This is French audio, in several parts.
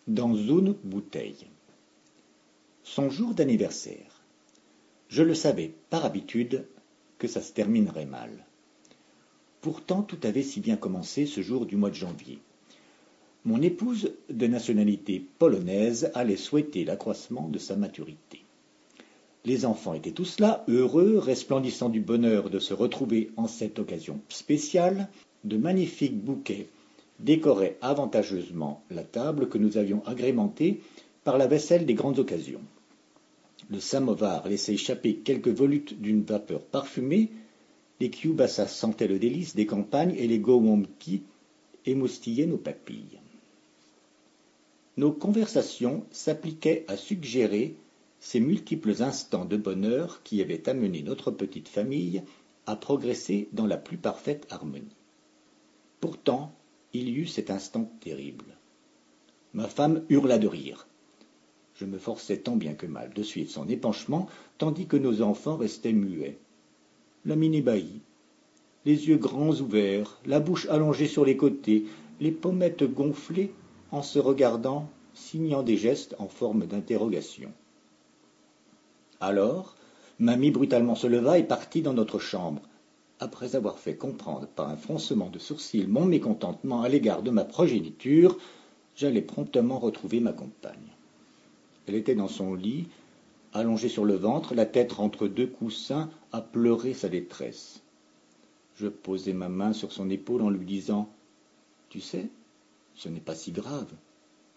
dans une bouteille. Son jour d'anniversaire. Je le savais par habitude que ça se terminerait mal. Pourtant, tout avait si bien commencé ce jour du mois de janvier. Mon épouse, de nationalité polonaise, allait souhaiter l'accroissement de sa maturité. Les enfants étaient tous là, heureux, resplendissant du bonheur de se retrouver en cette occasion spéciale. De magnifiques bouquets décoraient avantageusement la table que nous avions agrémentée par la vaisselle des grandes occasions. Le samovar laissait échapper quelques volutes d'une vapeur parfumée, les kielbasa sentaient le délice des campagnes et les gołąbki émoustillaient nos papilles. Nos conversations s'appliquaient à suggérer ces multiples instants de bonheur qui avaient amené notre petite famille à progresser dans la plus parfaite harmonie. Pourtant, il y eut cet instant terrible. Ma femme hurla de rire. Je me forçais tant bien que mal de suivre son épanchement, tandis que nos enfants restaient muets. La mine ébahie, les yeux grands ouverts, la bouche allongée sur les côtés, les pommettes gonflées en se regardant, signant des gestes en forme d'interrogation. Alors, mamie brutalement se leva et partit dans notre chambre, après avoir fait comprendre par un froncement de sourcils mon mécontentement à l'égard de ma progéniture. J'allais promptement retrouver ma compagne. Elle était dans son lit, allongée sur le ventre, la tête entre deux coussins, à pleurer sa détresse. Je posai ma main sur son épaule en lui disant « Tu sais, ce n'est pas si grave. »« Pierre, »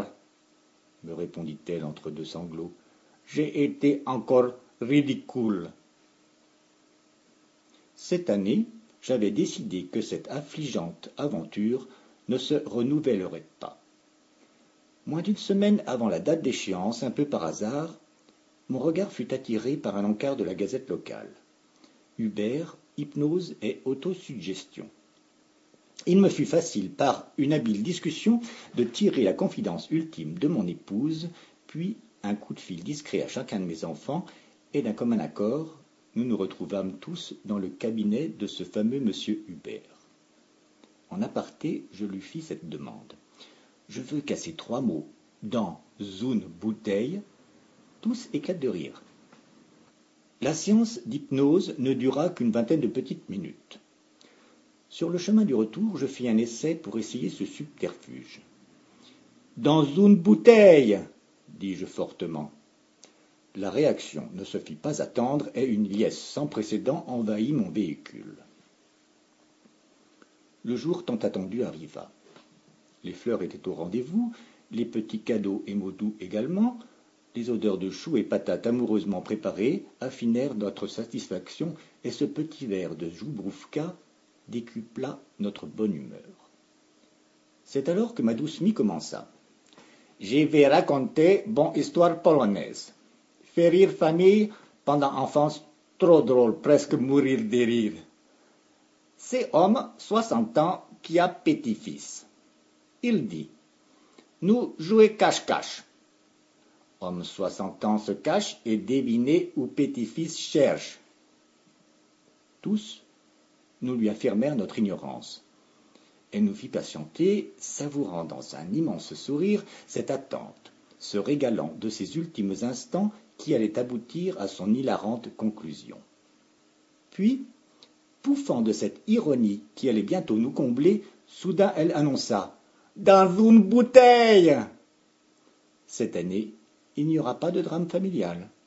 me répondit-elle entre deux sanglots, « j'ai été encore ridicule. » Cette année, j'avais décidé que cette affligeante aventure ne se renouvellerait pas. Moins d'une semaine avant la date d'échéance, un peu par hasard, mon regard fut attiré par un encart de la gazette locale. Hubert, hypnose et autosuggestion. Il me fut facile, par une habile discussion, de tirer la confidence ultime de mon épouse, puis un coup de fil discret à chacun de mes enfants, et d'un commun accord, nous nous retrouvâmes tous dans le cabinet de ce fameux monsieur Hubert. En aparté, je lui fis cette demande. Je veux qu'à ces trois mots, dans une bouteille, tous éclatent de rire. La séance d'hypnose ne dura qu'une vingtaine de petites minutes. Sur le chemin du retour, je fis un essai pour essayer ce subterfuge. « Dans une bouteille !» dis-je fortement. La réaction ne se fit pas attendre et une liesse sans précédent envahit mon véhicule. Le jour tant attendu arriva. Les fleurs étaient au rendez-vous, les petits cadeaux et mots doux également, les odeurs de choux et patates amoureusement préparées affinèrent notre satisfaction et ce petit verre de Zubrovka décupla notre bonne humeur. C'est alors que ma douce mie commença. « Je vais raconter bonne histoire polonaise. Fait rire famille pendant enfance trop drôle, presque mourir de rire. C'est homme, 60 ans, qui a petit-fils. Il dit, nous jouer cache-cache. Homme 60 ans se cache et devinez où petit-fils cherche. Tous, nous lui affirmèrent notre ignorance. Elle nous fit patienter, savourant dans un immense sourire cette attente, se régalant de ces ultimes instants qui allaient aboutir à son hilarante conclusion. Puis, pouffant de cette ironie qui allait bientôt nous combler, soudain elle annonça « Dans une bouteille !» Cette année, il n'y aura pas de drame familial.